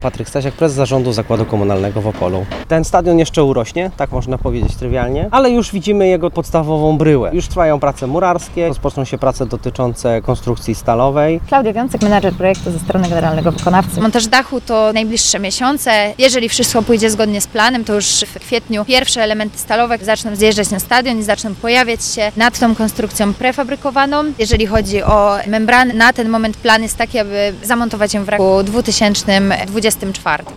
Patryk Stasiak, prezes zarządu Zakładu Komunalnego w Opolu. Ten stadion jeszcze urośnie, tak można powiedzieć trywialnie, ale już widzimy jego podstawową bryłę. Już trwają prace murarskie, rozpoczną się prace dotyczące konstrukcji stalowej. Klaudia Wiącek, menadżer projektu ze strony generalnego wykonawcy. Montaż dachu to najbliższe miesiące. Jeżeli wszystko pójdzie zgodnie z planem, to już w kwietniu pierwsze elementy stalowe zaczną zjeżdżać na stadion i zaczną pojawiać się nad tą konstrukcją prefabrykowaną. Jeżeli chodzi o membrany, na ten moment plan jest taki, aby zamontować ją w roku 2024.